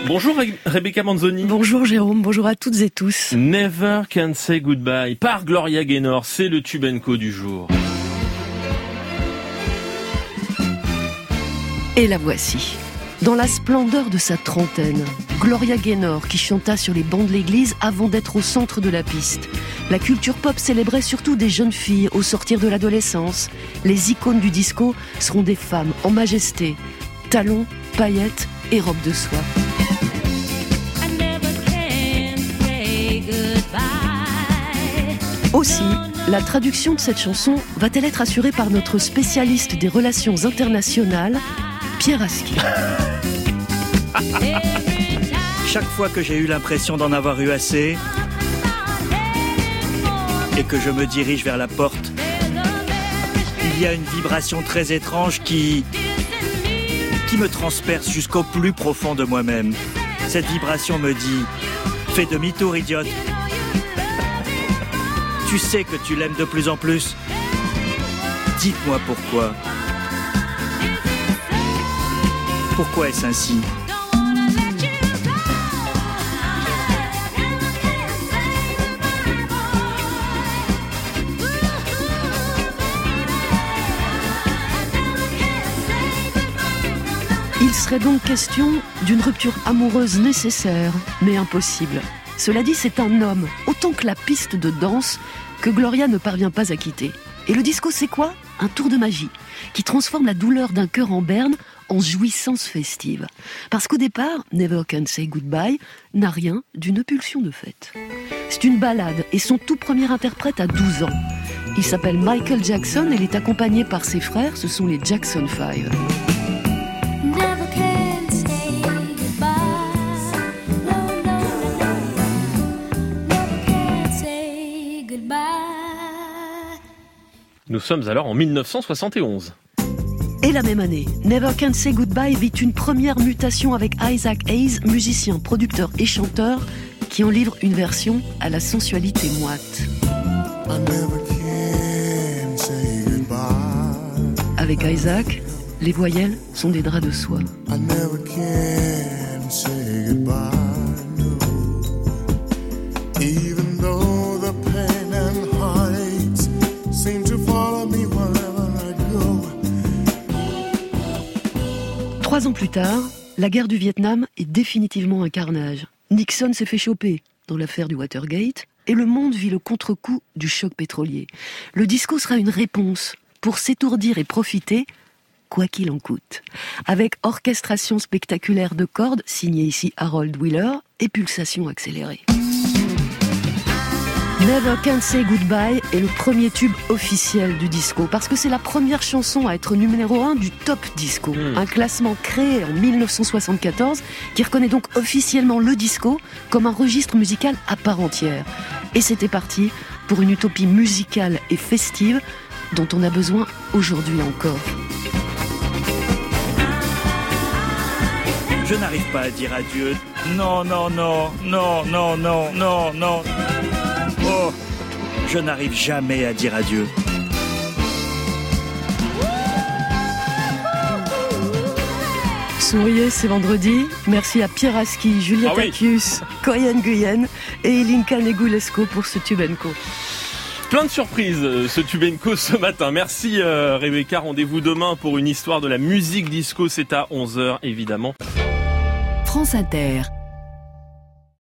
Bonjour Rebecca Manzoni. Bonjour Jérôme, bonjour à toutes et tous. Never Can Say Goodbye par Gloria Gaynor, c'est le Tube & Co du jour. Et la voici. Dans la splendeur de sa trentaine, Gloria Gaynor qui chanta sur les bancs de l'église avant d'être au centre de la piste. La culture pop célébrait surtout des jeunes filles au sortir de l'adolescence. Les icônes du disco seront des femmes en majesté, talons, paillettes et robes de soie. Aussi, la traduction de cette chanson va-t-elle être assurée par notre spécialiste des relations internationales, Pierre Aski. Chaque fois que j'ai eu l'impression d'en avoir eu assez et que je me dirige vers la porte, il y a une vibration très étrange qui me transperce jusqu'au plus profond de moi-même. Cette vibration me dit « Fais demi-tour, idiote !» Tu sais que tu l'aimes de plus en plus. Dites-moi pourquoi. Pourquoi est-ce ainsi ? Il serait donc question d'une rupture amoureuse nécessaire, mais impossible. Cela dit, c'est un homme, autant que la piste de danse, que Gloria ne parvient pas à quitter. Et le disco, c'est quoi ? Un tour de magie, qui transforme la douleur d'un cœur en berne en jouissance festive. Parce qu'au départ, Never Can Say Goodbye n'a rien d'une pulsion de fête. C'est une ballade, et son tout premier interprète a 12 ans. Il s'appelle Michael Jackson, et il est accompagné par ses frères, ce sont les Jackson 5. Nous sommes alors en 1971. Et la même année, Never Can Say Goodbye vit une première mutation avec Isaac Hayes, musicien, producteur et chanteur, qui en livre une version à la sensualité moite. Avec Isaac, les voyelles sont des draps de soie. I never can say goodbye, no. Even though the pain and heights seem to follow me wherever I go. 3 ans plus tard, la guerre du Vietnam est définitivement un carnage. Nixon s'est fait choper dans l'affaire du Watergate et le monde vit le contre-coup du choc pétrolier. Le disco sera une réponse pour s'étourdir et profiter, quoi qu'il en coûte. Avec orchestration spectaculaire de cordes, signée ici Harold Wheeler, et pulsation accélérée. Never Can Say Goodbye est le premier tube officiel du disco, parce que c'est la première chanson à être numéro 1 du Top Disco. Un classement créé en 1974 qui reconnaît donc officiellement le disco comme un registre musical à part entière. Et c'était parti pour une utopie musicale et festive dont on a besoin aujourd'hui encore. Je n'arrive pas à dire adieu. Non, non, non, non, non, non, non, non. Oh, je n'arrive jamais à dire adieu. Souriez, c'est vendredi. Merci à Pierre Aski, Juliette Akius, Koyen Nguyen et Linka Negulesco pour ce Tube & Co. Plein de surprises, ce Tube & Co ce matin. Merci Rebecca, rendez-vous demain pour une histoire de la musique disco, c'est à 11h évidemment. France Inter.